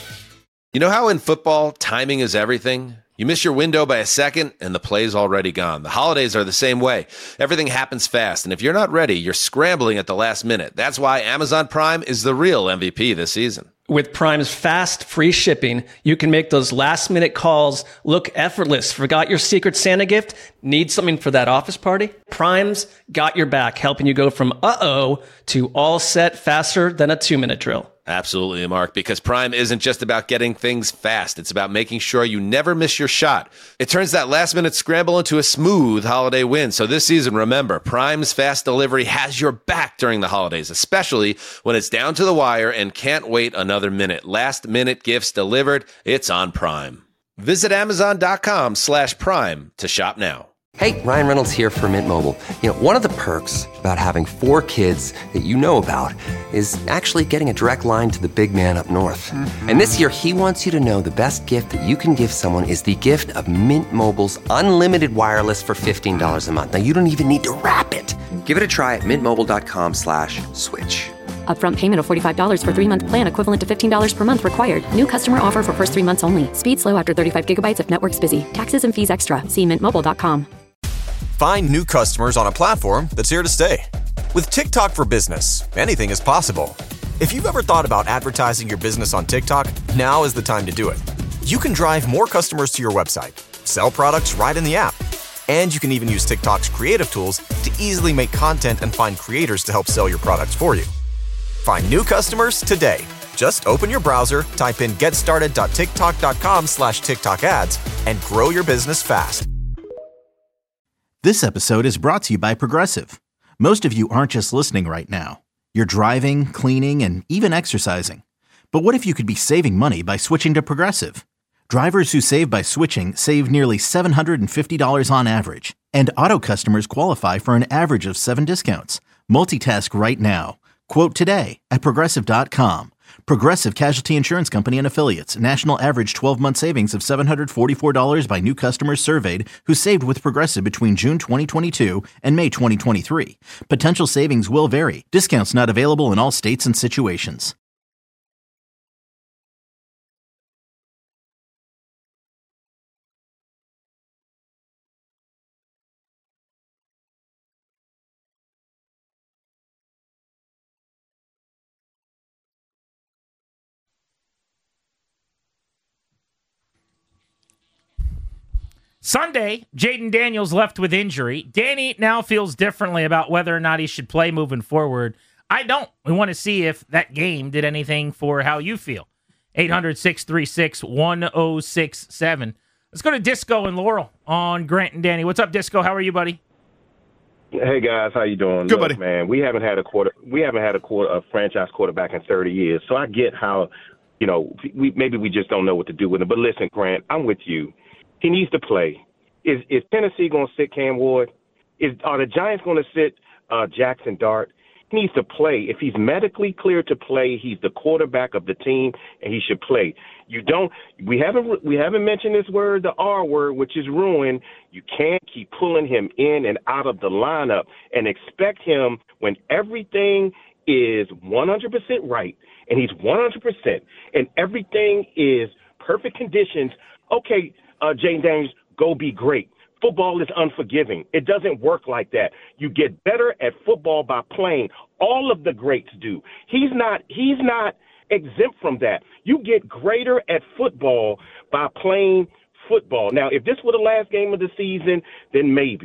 You know how in football, timing is everything? You miss your window by a second, and the play's already gone. The holidays are the same way. Everything happens fast, and if you're not ready, you're scrambling at the last minute. That's why Amazon Prime is the real M V P this season. With Prime's fast, free shipping, you can make those last-minute calls look effortless. Forgot your Secret Santa gift? Need something for that office party? Prime's got your back, helping you go from uh-oh to all set faster than a two-minute drill. Absolutely, Mark, because Prime isn't just about getting things fast. It's about making sure you never miss your shot. It turns that last-minute scramble into a smooth holiday win. So this season, remember, Prime's fast delivery has your back during the holidays, especially when it's down to the wire and can't wait another minute. Last-minute gifts delivered, it's on Prime. Visit Amazon.com slash Prime to shop now. Hey, Ryan Reynolds here for Mint Mobile. You know, one of the perks about having four kids that you know about is actually getting a direct line to the big man up north. Mm-hmm. And this year, he wants you to know the best gift that you can give someone is the gift of Mint Mobile's unlimited wireless for fifteen dollars a month. Now, you don't even need to wrap it. Give it a try at mintmobile.com slash switch. Upfront payment of forty-five dollars for three-month plan equivalent to fifteen dollars per month required. New customer offer for first three months only. Speed slow after thirty-five gigabytes if network's busy. Taxes and fees extra. See mint mobile dot com. Find new customers on a platform that's here to stay. With TikTok for Business, anything is possible. If you've ever thought about advertising your business on TikTok, now is the time to do it. You can drive more customers to your website, sell products right in the app, and you can even use TikTok's creative tools to easily make content and find creators to help sell your products for you. Find new customers today. Just open your browser, type in getstarted.tiktok.com slash TikTok ads, and grow your business fast. This episode is brought to you by Progressive. Most of you aren't just listening right now. You're driving, cleaning, and even exercising. But what if you could be saving money by switching to Progressive? Drivers who save by switching save nearly seven hundred fifty dollars on average. And auto customers qualify for an average of seven discounts. Multitask right now. Quote today at Progressive dot com. Progressive Casualty Insurance Company and Affiliates. National average twelve-month savings of seven hundred forty-four dollars by new customers surveyed who saved with Progressive between June twenty twenty-two and May twenty twenty-three. Potential savings will vary. Discounts not available in all states and situations. Sunday, Jaden Daniels left with injury. Danny now feels differently about whether or not he should play moving forward. I don't. We want to see if that game did anything for how you feel. eight hundred, six three six, one oh six seven. Let's go to Disco and Laurel on Grant and Danny. What's up, Disco? How are you, buddy? Hey guys, how you doing? Good, Look, buddy. Man, we haven't had a quarter. We haven't had a quarter a franchise quarterback in thirty years. So I get how, you know, we maybe we just don't know what to do with him. But listen, Grant, I'm with you. He needs to play. Is is Tennessee going to sit Cam Ward? Is are the Giants going to sit uh, Jackson Dart? He needs to play. If he's medically cleared to play, he's the quarterback of the team, and he should play. You don't. We haven't. We haven't mentioned this word, the R word, which is ruin. You can't keep pulling him in and out of the lineup and expect him when everything is one hundred percent right and he's one hundred percent and everything is perfect conditions. Okay, uh, Jaden Daniels, go be great. Football is unforgiving. It doesn't work like that. You get better at football by playing. All of the greats do. He's not he's not exempt from that. You get greater at football by playing football. Now, if this were the last game of the season, then maybe.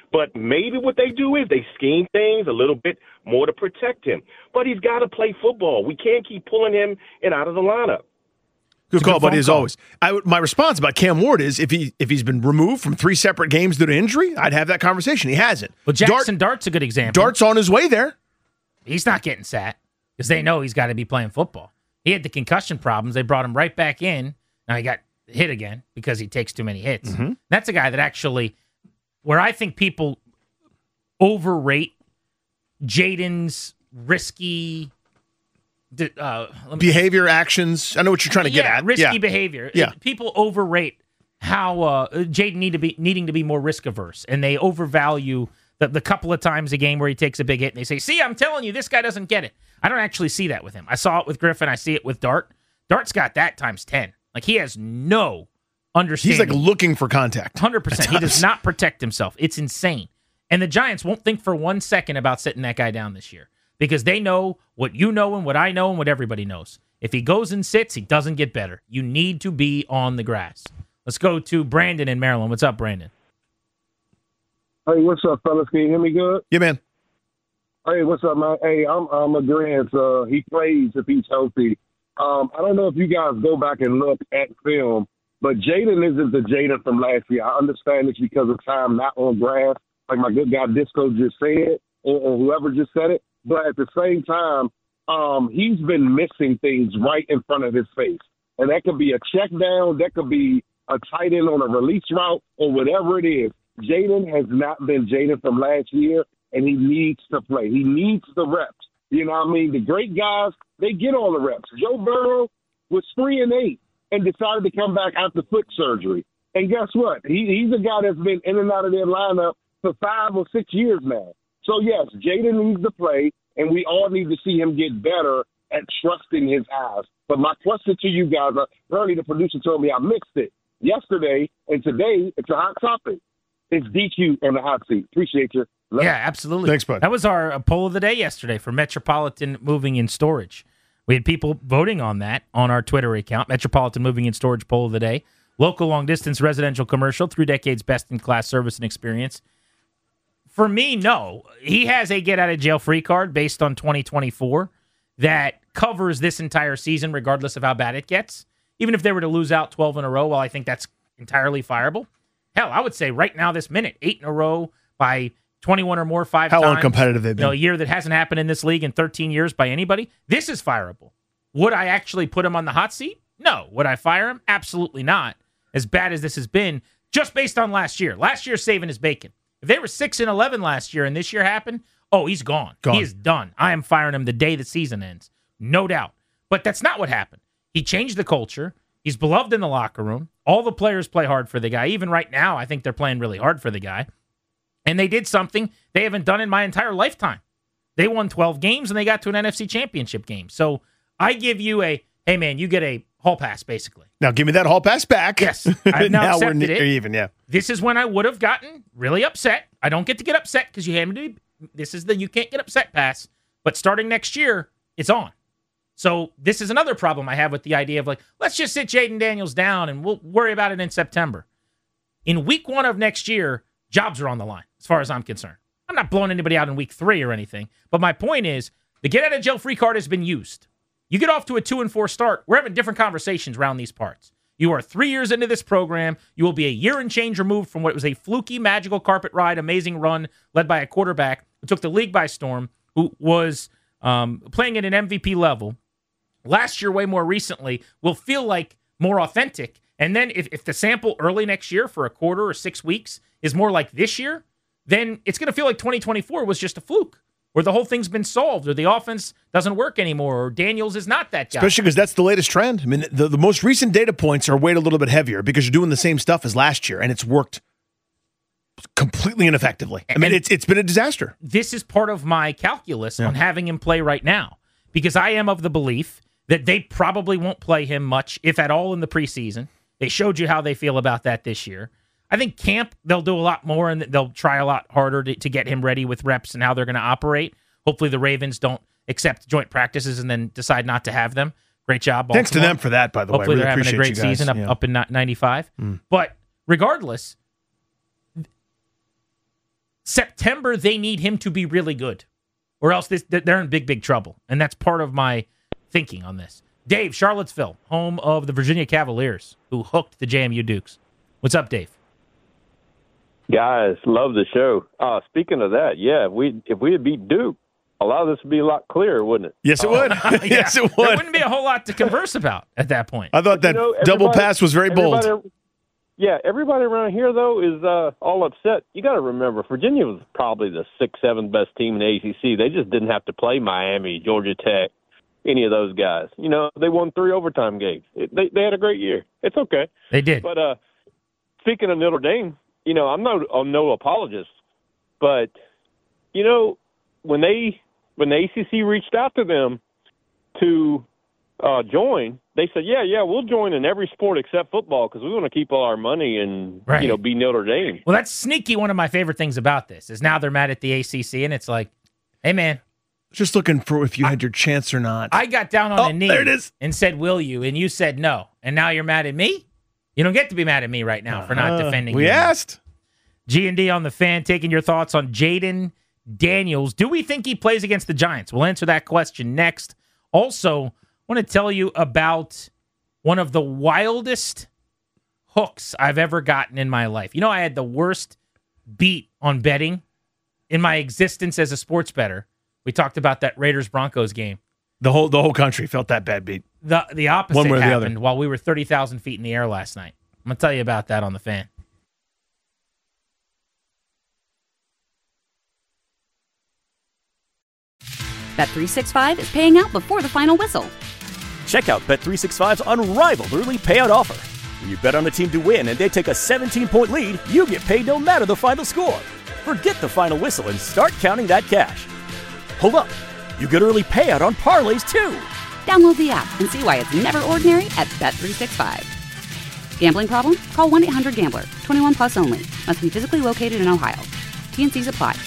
But maybe what they do is they scheme things a little bit more to protect him. But he's got to play football. We can't keep pulling him in out of the lineup. Good call, buddy, as always. I w- my response about Cam Ward is if he if he's been removed from three separate games due to injury, I'd have that conversation. He hasn't. Well, Jackson Dart, Dart's a good example. Dart's on his way there. He's not getting sat because they know he's got to be playing football. He had the concussion problems. They brought him right back in. Now he got hit again because he takes too many hits. Mm-hmm. That's a guy that actually, where I think people overrate Jaden's risky uh, behavior, actions. I know what you're trying to get yeah, at. Risky yeah. behavior. Yeah. People overrate how uh, Jaden need to be needing to be more risk averse, and they overvalue the, the couple of times a game where he takes a big hit, and they say, "See, I'm telling you, this guy doesn't get it." I don't actually see that with him. I saw it with Griffin. I see it with Dart. Dart's got that times ten. Like he has no understanding. He's like looking for contact. one hundred percent. He does not protect himself. It's insane. And the Giants won't think for one second about sitting that guy down this year because they know what you know and what I know and what everybody knows. If he goes and sits, he doesn't get better. You need to be on the grass. Let's go to Brandon in Maryland. What's up, Brandon? Hey, what's up, fellas? Can you hear me good? Yeah, man. Hey, what's up, man? Hey, I'm I'm agreeing. Uh, he plays if he's healthy. Um, I don't know if you guys go back and look at film, but Jaden isn't the Jaden from last year. I understand it's because of time not on grass, like my good guy Disco just said, or, or whoever just said it. But at the same time, um, he's been missing things right in front of his face. And that could be a check down, that could be a tight end on a release route, or whatever it is. Jaden has not been Jaden from last year, and he needs to play. He needs the reps. You know what I mean? The great guys, they get all the reps. Joe Burrow was three and eight and decided to come back after foot surgery. And guess what? He, he's a guy that's been in and out of their lineup for five or six years now. So, yes, Jaden needs to play, and we all need to see him get better at trusting his eyes. But my question to you guys, uh, earlier the producer told me I mixed it yesterday, and today it's a hot topic. It's D Q on the hot seat. Appreciate you. Love yeah, it. absolutely. Thanks, bud. That was our uh, poll of the day yesterday for Metropolitan Moving and Storage. We had people voting on that on our Twitter account, Metropolitan Moving and Storage poll of the day. Local long-distance residential commercial, three decades best-in-class service and experience. For me, no. He has a get-out-of-jail-free card based on twenty twenty-four that covers this entire season regardless of how bad it gets. Even if they were to lose out twelve in a row, well, I think that's entirely fireable. Hell, I would say right now, this minute, eight in a row by twenty-one or more, five How times. How uncompetitive they've been. You know, a year that hasn't happened in this league in thirteen years by anybody. This is fireable. Would I actually put him on the hot seat? No. Would I fire him? Absolutely not. As bad as this has been, just based on last year. Last year saving his bacon. If they were six and eleven last year and this year happened, oh, he's gone. gone. He is done. I am firing him the day the season ends. No doubt. But that's not what happened. He changed the culture. He's beloved in the locker room. All the players play hard for the guy. Even right now, I think they're playing really hard for the guy. And they did something they haven't done in my entire lifetime. They won twelve games, and they got to an N F C championship game. So I give you a, hey, man, you get a hall pass, basically. Now give me that hall pass back. Yes. I've now, now accepted we're it. even, yeah. This is when I would have gotten really upset. I don't get to get upset because you have me to, this is the you can't get upset pass. But starting next year, it's on. So this is another problem I have with the idea of like, let's just sit Jaden Daniels down and we'll worry about it in September. In week one of next year, jobs are on the line, as far as I'm concerned. I'm not blowing anybody out in week three or anything. But my point is, the get-out-of-jail-free card has been used. You get off to a two and four start, we're having different conversations around these parts. You are three years into this program. You will be a year and change removed from what was a fluky, magical carpet ride, amazing run led by a quarterback who took the league by storm, who was um, playing at an M V P level. Last year, way more recently, will feel like more authentic. And then if, if the sample early next year for a quarter or six weeks is more like this year, then it's going to feel like twenty twenty-four was just a fluke, or the whole thing's been solved, or the offense doesn't work anymore, or Daniels is not that guy. Especially because that's the latest trend. I mean, the, the most recent data points are weighed a little bit heavier because you're doing the same stuff as last year, and it's worked completely ineffectively. I mean, and it's it's been a disaster. This is part of my calculus yeah. on having him play right now, because I am of the belief that they probably won't play him much, if at all, in the preseason. They showed you how they feel about that this year. I think camp, they'll do a lot more, and they'll try a lot harder to, to get him ready with reps and how they're going to operate. Hopefully the Ravens don't accept joint practices and then decide not to have them. Great job, Baltimore. Thanks to them for that, by the Hopefully way. Hopefully really they're having a great season up, yeah. up in ninety-five. Mm. But regardless, September, they need him to be really good, or else this, they're in big, big trouble. And that's part of my thinking on this. Dave, Charlottesville, home of the Virginia Cavaliers, who hooked the J M U Dukes. What's up, Dave? Guys, love the show. Uh, speaking of that, yeah, if we if we had beat Duke, a lot of this would be a lot clearer, wouldn't it? Yes, it would. Yeah. Yes, it would. There wouldn't be a whole lot to converse about at that point. I thought that You know, double everybody- pass was very bold. everybody- Yeah, everybody around here, though, is uh, all upset. You got to remember, Virginia was probably the sixth, seventh best team in the A C C. They just didn't have to play Miami, Georgia Tech, any of those guys. You know, they won three overtime games. It, they they had a great year. It's okay. They did. But uh, speaking of Notre Dame, you know, I'm no I'm no apologist, but you know, when they when the A C C reached out to them to uh, join, they said, yeah, yeah, we'll join in every sport except football because we want to keep all our money and Right. you know be Notre Dame. Well, that's sneaky. One of my favorite things about this is now they're mad at the A C C, and it's like, hey, man, Just looking for if you had your chance or not. I got down on Oh, a knee there it is. and said, will you? And you said no. And now you're mad at me? You don't get to be mad at me right now for not Uh, defending we you. asked. G and D on the Fan, taking your thoughts on Jaden Daniels. Do we think he plays against the Giants? We'll answer that question next. Also, I want to tell you about one of the wildest hooks I've ever gotten in my life. You know, I had the worst beat on betting in my existence as a sports bettor. We talked about that Raiders-Broncos game. The whole the whole country felt that bad beat. The the opposite One way or the happened other. while we were thirty thousand feet in the air last night. I'm going to tell you about that on the Fan. Bet three sixty-five is paying out before the final whistle. Check out Bet three sixty-five's unrivaled early payout offer. When you bet on a team to win and they take a seventeen-point lead, you get paid no matter the final score. Forget the final whistle and start counting that cash. Hold up. You get early payout on parlays, too. Download the app and see why it's never ordinary at Bet three sixty-five. Gambling problem? Call one eight hundred gambler. twenty-one plus only. Must be physically located in Ohio. T N Cs apply.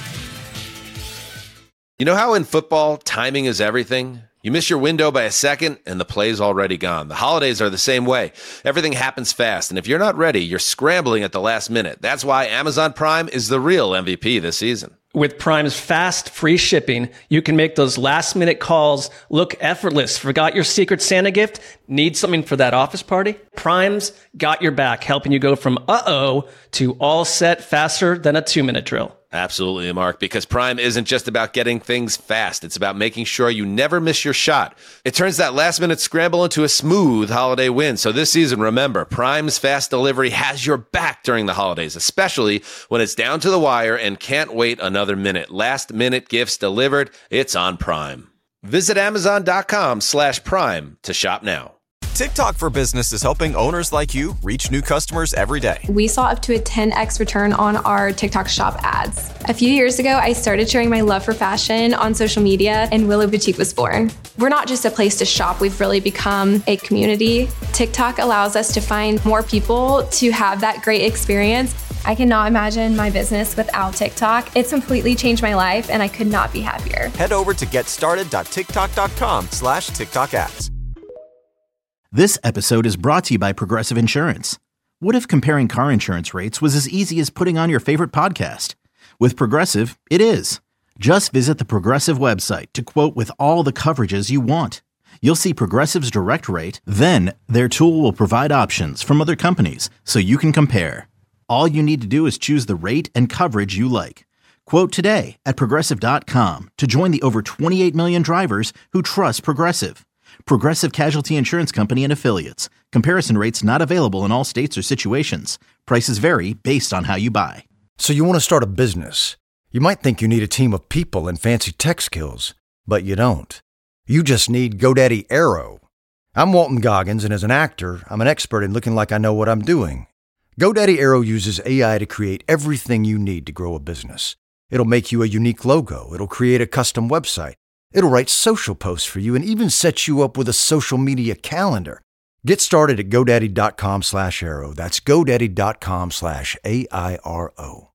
You know how in football, timing is everything? You miss your window by a second, and the play's already gone. The holidays are the same way. Everything happens fast, and if you're not ready, you're scrambling at the last minute. That's why Amazon Prime is the real M V P this season. With Prime's fast, free shipping, you can make those last-minute calls look effortless. Forgot your Secret Santa gift? Need something for that office party? Prime's got your back, helping you go from uh-oh to all set faster than a two-minute drill. Absolutely, Mark, because Prime isn't just about getting things fast. It's about making sure you never miss your shot. It turns that last-minute scramble into a smooth holiday win. So this season, remember, Prime's fast delivery has your back during the holidays, especially when it's down to the wire and can't wait another minute. Last-minute gifts delivered, it's on Prime. Visit Amazon.com slash Prime to shop now. TikTok for Business is helping owners like you reach new customers every day. We saw up to a ten x return on our TikTok shop ads. A few years ago, I started sharing my love for fashion on social media, and Willow Boutique was born. We're not just a place to shop, we've really become a community. TikTok allows us to find more people to have that great experience. I cannot imagine my business without TikTok. It's completely changed my life, and I could not be happier. Head over to getstarted.tiktok.com slash TikTok ads. This episode is brought to you by Progressive Insurance. What if comparing car insurance rates was as easy as putting on your favorite podcast? With Progressive, it is. Just visit the Progressive website to quote with all the coverages you want. You'll see Progressive's direct rate, then their tool will provide options from other companies so you can compare. All you need to do is choose the rate and coverage you like. Quote today at Progressive dot com to join the over twenty-eight million drivers who trust Progressive. Progressive Casualty Insurance Company and Affiliates. Comparison rates not available in all states or situations. Prices vary based on how you buy. So you want to start a business. You might think you need a team of people and fancy tech skills, but you don't. You just need GoDaddy Aero. I'm Walton Goggins, and as an actor, I'm an expert in looking like I know what I'm doing. GoDaddy Aero uses A I to create everything you need to grow a business. It'll make you a unique logo. It'll create a custom website. It'll write social posts for you and even set you up with a social media calendar. Get started at GoDaddy.com slash Aero. That's GoDaddy.com slash A I R O.